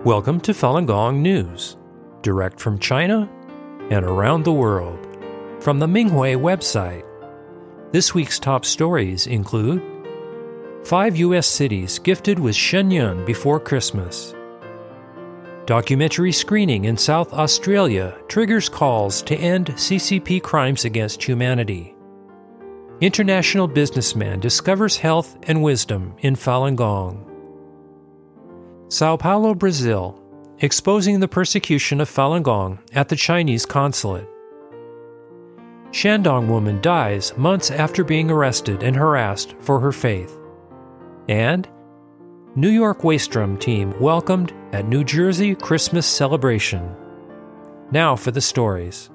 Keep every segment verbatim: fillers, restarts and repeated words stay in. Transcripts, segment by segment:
Welcome to Falun Gong News, direct from China and around the world, from the Minghui website. This week's top stories include five U S cities gifted with Shenyun before Christmas. Documentary screening in South Australia triggers calls to end C C P crimes against humanity. International businessman discovers health and wisdom in Falun Gong. Sao Paulo, Brazil, exposing the persecution of Falun Gong at the Chinese consulate. Shandong woman dies months after being arrested and harassed for her faith. And New York Waystrom team welcomed at New Jersey Christmas celebration. Now for the stories.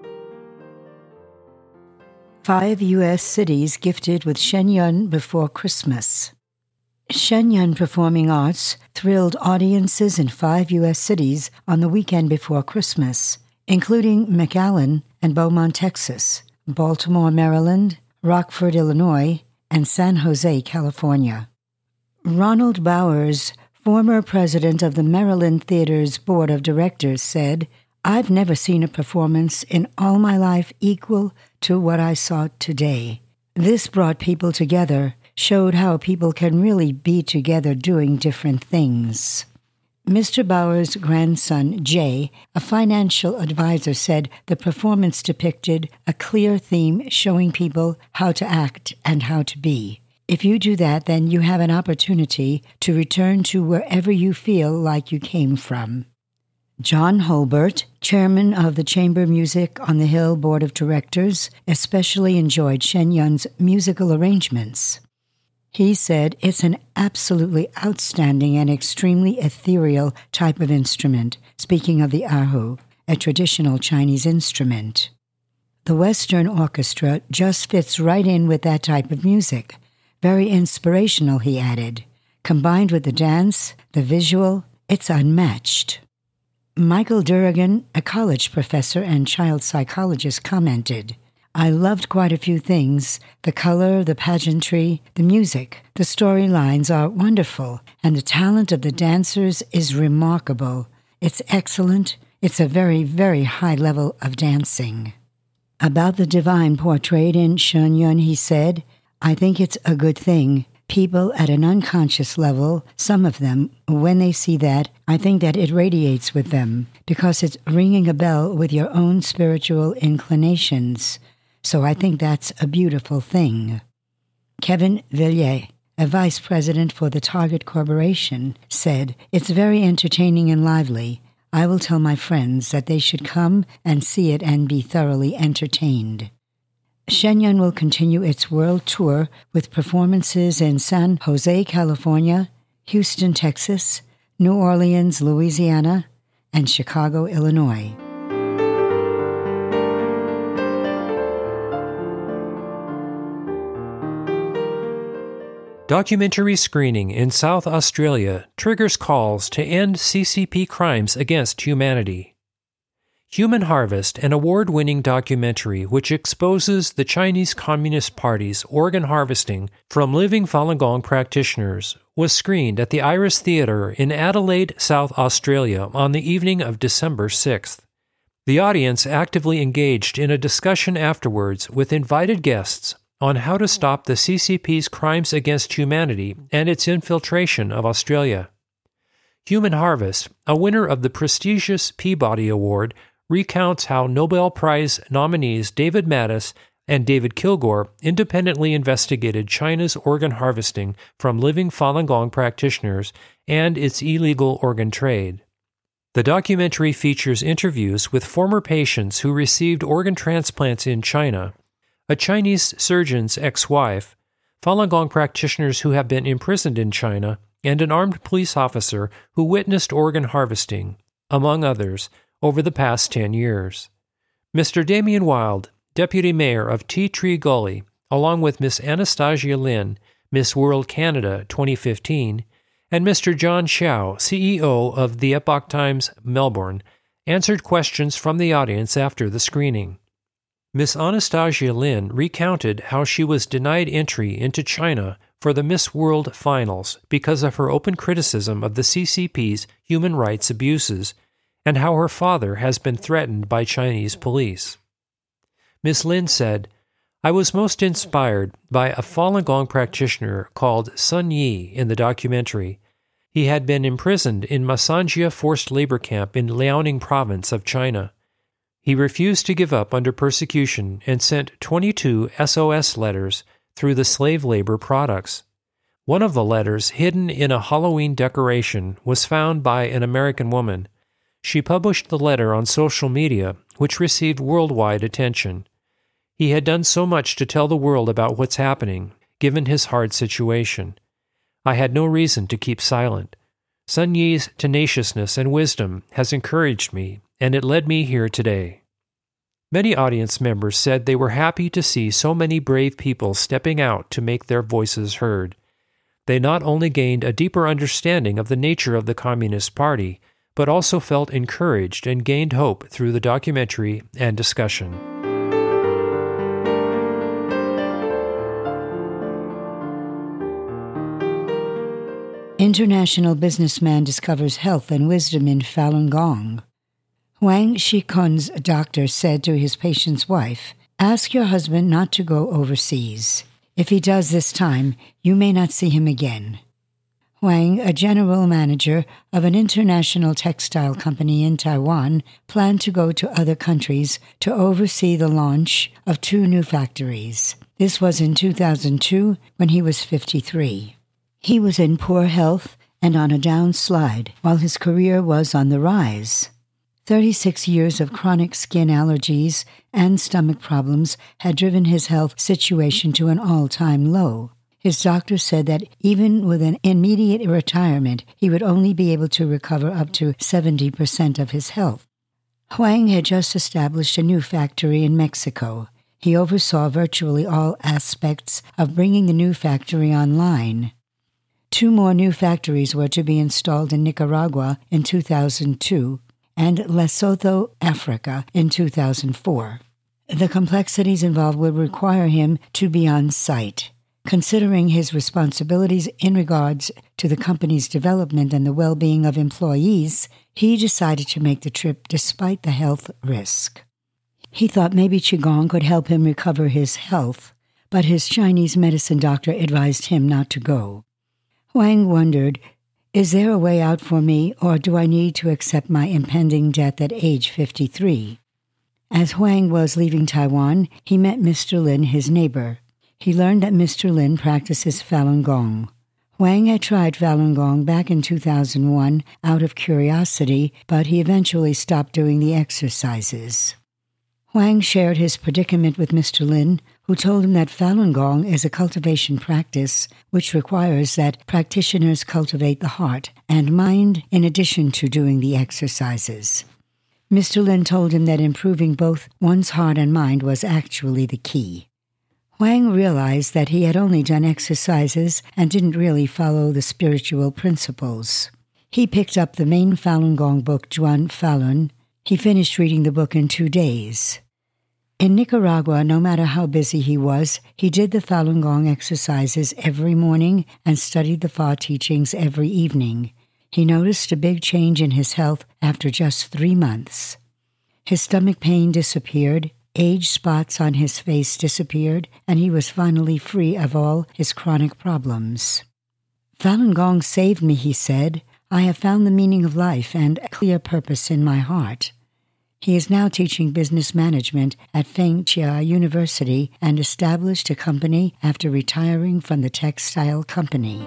Five U S cities gifted with Shenyun before Christmas. Shenyun Performing Arts thrilled audiences in five U S cities on the weekend before Christmas, including McAllen and Beaumont, Texas, Baltimore, Maryland, Rockford, Illinois, and San Jose, California. Ronald Bowers, former president of the Maryland Theater's board of directors, said, "I've never seen a performance in all my life equal to what I saw today. This brought people together, showed how people can really be together doing different things." Mister Bauer's grandson, Jay, a financial advisor, said the performance depicted a clear theme showing people how to act and how to be. If you do that, then you have an opportunity to return to wherever you feel like you came from. John Holbert, chairman of the Chamber Music on the Hill Board of Directors, especially enjoyed Shenyun's musical arrangements. He said it's an absolutely outstanding and extremely ethereal type of instrument, speaking of the erhu, a traditional Chinese instrument. The Western orchestra just fits right in with that type of music. Very inspirational, he added. Combined with the dance, the visual, it's unmatched. Michael Durrigan, a college professor and child psychologist, commented, "I loved quite a few things. The color, the pageantry, the music, the storylines are wonderful, and the talent of the dancers is remarkable. It's excellent. It's a very, very high level of dancing." About the divine portrayed in Shenyun, he said, "I think it's a good thing. People at an unconscious level, some of them, when they see that, I think that it radiates with them, because it's ringing a bell with your own spiritual inclinations. So I think that's a beautiful thing." Kevin Villiers, a vice president for the Target Corporation, said, "It's very entertaining and lively. I will tell my friends that they should come and see it and be thoroughly entertained." Shenyun will continue its world tour with performances in San Jose, California, Houston, Texas, New Orleans, Louisiana, and Chicago, Illinois. Documentary screening in South Australia triggers calls to end C C P crimes against humanity. Human Harvest, an award-winning documentary which exposes the Chinese Communist Party's organ harvesting from living Falun Gong practitioners, was screened at the Iris Theatre in Adelaide, South Australia on the evening of December sixth. The audience actively engaged in a discussion afterwards with invited guests on how to stop the C C P's crimes against humanity and its infiltration of Australia. Human Harvest, a winner of the prestigious Peabody Award, recounts how Nobel Prize nominees David Mattis and David Kilgore independently investigated China's organ harvesting from living Falun Gong practitioners and its illegal organ trade. The documentary features interviews with former patients who received organ transplants in China, a Chinese surgeon's ex-wife, Falun Gong practitioners who have been imprisoned in China, and an armed police officer who witnessed organ harvesting, among others, over the past ten years. Mister Damien Wild, deputy mayor of Tea Tree Gully, along with Miss Anastasia Lin, Miss World Canada twenty fifteen, and Mister John Xiao, C E O of the Epoch Times Melbourne, answered questions from the audience after the screening. Miss Anastasia Lin recounted how she was denied entry into China for the Miss World finals because of her open criticism of the C C P's human rights abuses and how her father has been threatened by Chinese police. Miss Lin said, "I was most inspired by a Falun Gong practitioner called Sun Yi in the documentary. He had been imprisoned in Masanjia forced labor camp in Liaoning province of China. He refused to give up under persecution and sent twenty-two S O S letters through the slave labor products. One of the letters, hidden in a Halloween decoration, was found by an American woman. She published the letter on social media, which received worldwide attention. He had done so much to tell the world about what's happening, given his hard situation. I had no reason to keep silent. Sun Yi's tenaciousness and wisdom has encouraged me, and it led me here today." Many audience members said they were happy to see so many brave people stepping out to make their voices heard. They not only gained a deeper understanding of the nature of the Communist Party, but also felt encouraged and gained hope through the documentary and discussion. International businessman discovers health and wisdom in Falun Gong. Wang Shikun's doctor said to his patient's wife, "Ask your husband not to go overseas. If he does this time, you may not see him again." Wang, a general manager of an international textile company in Taiwan, planned to go to other countries to oversee the launch of two new factories. This was in two thousand two, when he was fifty-three. He was in poor health and on a downslide, while his career was on the rise. Thirty-six years of chronic skin allergies and stomach problems had driven his health situation to an all-time low. His doctor said that even with an immediate retirement, he would only be able to recover up to seventy percent of his health. Wang had just established a new factory in Mexico. He oversaw virtually all aspects of bringing the new factory online. Two more new factories were to be installed in Nicaragua in two thousand two and Lesotho, Africa, in two thousand four. The complexities involved would require him to be on site. Considering his responsibilities in regards to the company's development and the well-being of employees, he decided to make the trip despite the health risk. He thought maybe Qigong could help him recover his health, but his Chinese medicine doctor advised him not to go. Wang wondered, is there a way out for me, or do I need to accept my impending death at age fifty-three? As Wang was leaving Taiwan, he met Mister Lin, his neighbor. He learned that Mister Lin practices Falun Gong. Wang had tried Falun Gong back in two thousand one out of curiosity, but he eventually stopped doing the exercises. Wang shared his predicament with Mister Lin, who told him that Falun Gong is a cultivation practice which requires that practitioners cultivate the heart and mind in addition to doing the exercises. Mister Lin told him that improving both one's heart and mind was actually the key. Wang realized that he had only done exercises and didn't really follow the spiritual principles. He picked up the main Falun Gong book, Zhuan Falun. He finished reading the book in two days. In Nicaragua, no matter how busy he was, he did the Falun Gong exercises every morning and studied the Fa teachings every evening. He noticed a big change in his health after just three months. His stomach pain disappeared, age spots on his face disappeared, and he was finally free of all his chronic problems. "Falun Gong saved me," he said. "I have found the meaning of life and a clear purpose in my heart." He is now teaching business management at Feng Chia University and established a company after retiring from the textile company.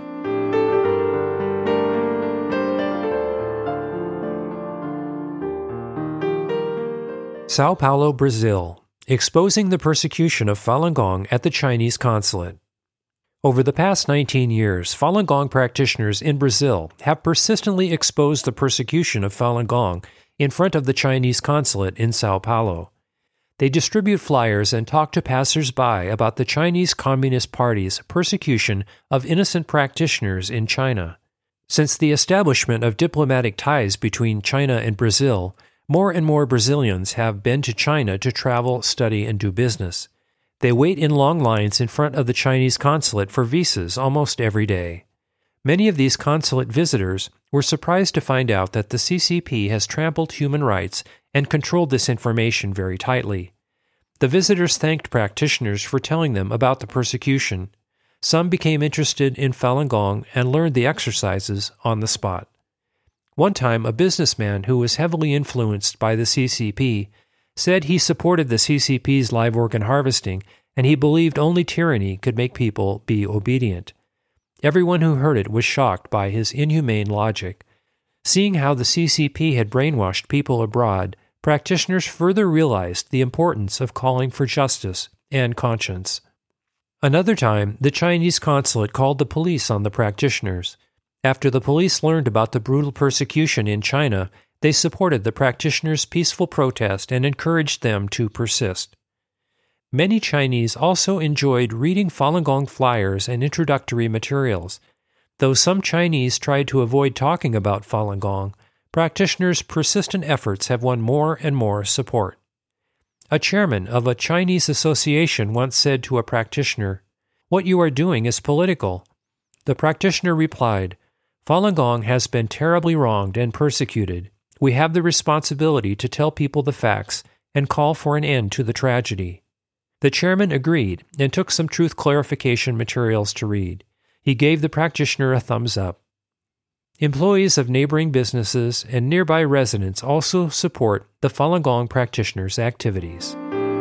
Sao Paulo, Brazil, exposing the persecution of Falun Gong at the Chinese consulate. Over the past nineteen years, Falun Gong practitioners in Brazil have persistently exposed the persecution of Falun Gong in front of the Chinese consulate in Sao Paulo. They distribute flyers and talk to passers-by about the Chinese Communist Party's persecution of innocent practitioners in China. Since the establishment of diplomatic ties between China and Brazil, more and more Brazilians have been to China to travel, study, and do business. They wait in long lines in front of the Chinese consulate for visas almost every day. Many of these consulate visitors were surprised to find out that the C C P has trampled human rights and controlled this information very tightly. The visitors thanked practitioners for telling them about the persecution. Some became interested in Falun Gong and learned the exercises on the spot. One time, a businessman who was heavily influenced by the C C P said he supported the C C P's live organ harvesting, and he believed only tyranny could make people be obedient. Everyone who heard it was shocked by his inhumane logic. Seeing how the C C P had brainwashed people abroad, practitioners further realized the importance of calling for justice and conscience. Another time, the Chinese consulate called the police on the practitioners. After the police learned about the brutal persecution in China, they supported the practitioners' peaceful protest and encouraged them to persist. Many Chinese also enjoyed reading Falun Gong flyers and introductory materials. Though some Chinese tried to avoid talking about Falun Gong, practitioners' persistent efforts have won more and more support. A chairman of a Chinese association once said to a practitioner, "What you are doing is political." The practitioner replied, "Falun Gong has been terribly wronged and persecuted. We have the responsibility to tell people the facts and call for an end to the tragedy." The chairman agreed and took some truth clarification materials to read. He gave the practitioner a thumbs up. Employees of neighboring businesses and nearby residents also support the Falun Gong practitioners' activities.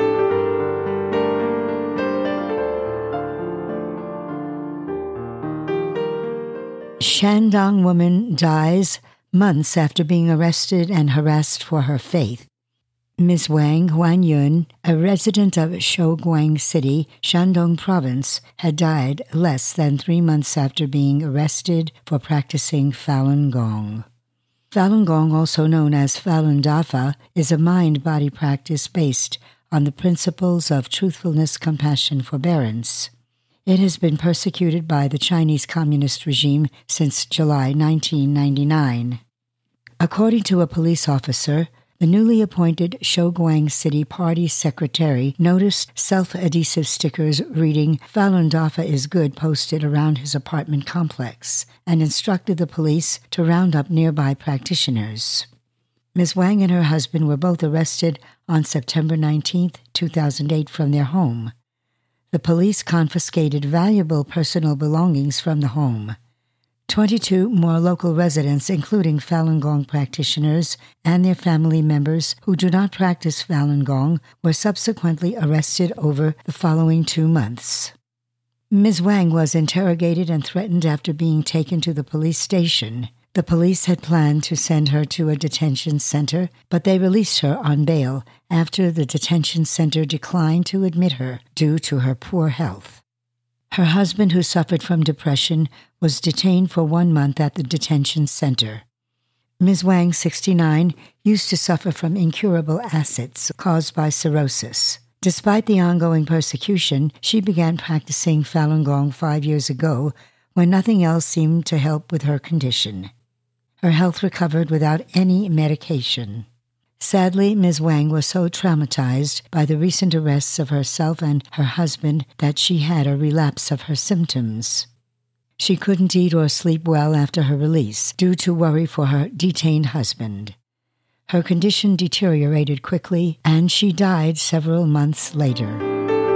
Shandong woman dies months after being arrested and harassed for her faith. Miz Wang Huanyun, a resident of Shouguang City, Shandong Province, had died less than three months after being arrested for practicing Falun Gong. Falun Gong, also known as Falun Dafa, is a mind-body practice based on the principles of truthfulness, compassion, forbearance. It has been persecuted by the Chinese Communist regime since July nineteen ninety-nine. According to a police officer, the newly appointed Shouguang City Party secretary noticed self-adhesive stickers reading "Falun Dafa is good" posted around his apartment complex and instructed the police to round up nearby practitioners. Miz Wang and her husband were both arrested on September nineteenth, two thousand eight from their home. The police confiscated valuable personal belongings from the home. Twenty-two more local residents, including Falun Gong practitioners and their family members who do not practice Falun Gong, were subsequently arrested over the following two months. Miz Wang was interrogated and threatened after being taken to the police station. The police had planned to send her to a detention center, but they released her on bail after the detention center declined to admit her due to her poor health. Her husband, who suffered from depression, was detained for one month at the detention center. Miz Wang, sixty-nine, used to suffer from incurable acids caused by cirrhosis. Despite the ongoing persecution, she began practicing Falun Gong five years ago when nothing else seemed to help with her condition. Her health recovered without any medication. Sadly, Miz Wang was so traumatized by the recent arrests of herself and her husband that she had a relapse of her symptoms. She couldn't eat or sleep well after her release due to worry for her detained husband. Her condition deteriorated quickly, and she died several months later.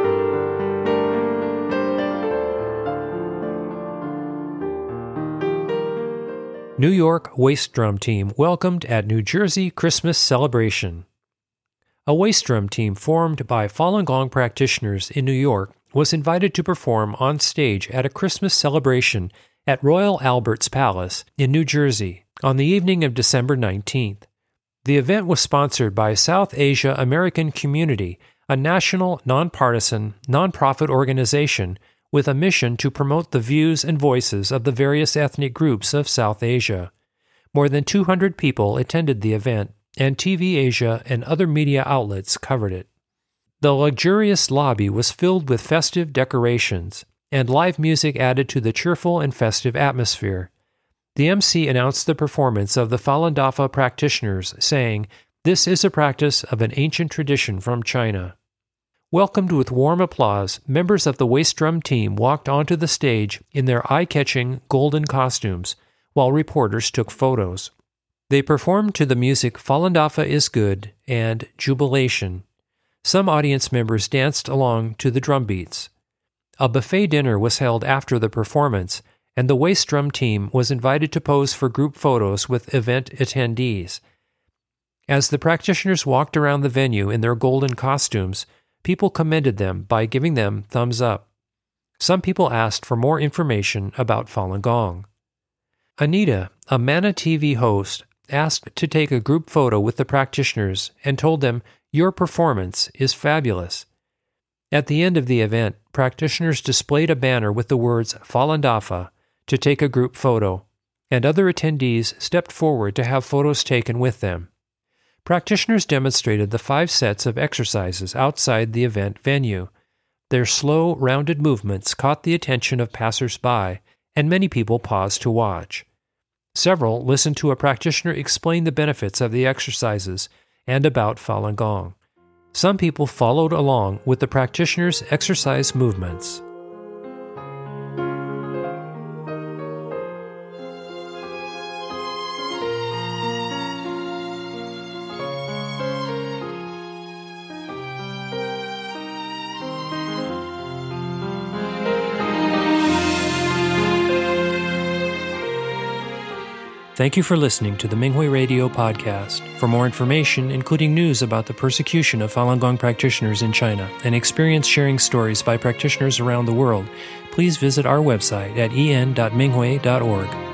New York Waist Drum Team welcomed at New Jersey Christmas celebration. A waist drum team formed by Falun Gong practitioners in New York was invited to perform on stage at a Christmas celebration at Royal Albert's Palace in New Jersey on the evening of December nineteenth. The event was sponsored by South Asia American Community, a national, nonpartisan, nonprofit organization with a mission to promote the views and voices of the various ethnic groups of South Asia. More than two hundred people attended the event, and T V Asia and other media outlets covered it. The luxurious lobby was filled with festive decorations, and live music added to the cheerful and festive atmosphere. The M C announced the performance of the Falun Dafa practitioners, saying, "This is a practice of an ancient tradition from China." Welcomed with warm applause, members of the Waist Drum team walked onto the stage in their eye-catching golden costumes, while reporters took photos. They performed to the music Fallen Dafa is Good and Jubilation. Some audience members danced along to the drum beats. A buffet dinner was held after the performance, and the Waist Drum team was invited to pose for group photos with event attendees. As the practitioners walked around the venue in their golden costumes, people commended them by giving them thumbs up. Some people asked for more information about Falun Gong. Anita, a Mana T V host, asked to take a group photo with the practitioners and told them, "Your performance is fabulous." At the end of the event, practitioners displayed a banner with the words Falun Dafa to take a group photo, and other attendees stepped forward to have photos taken with them. Practitioners demonstrated the five sets of exercises outside the event venue. Their slow, rounded movements caught the attention of passers-by, and many people paused to watch. Several listened to a practitioner explain the benefits of the exercises and about Falun Gong. Some people followed along with the practitioner's exercise movements. Thank you for listening to the Minghui Radio Podcast. For more information, including news about the persecution of Falun Gong practitioners in China and experience-sharing stories by practitioners around the world, please visit our website at en dot minghui dot org.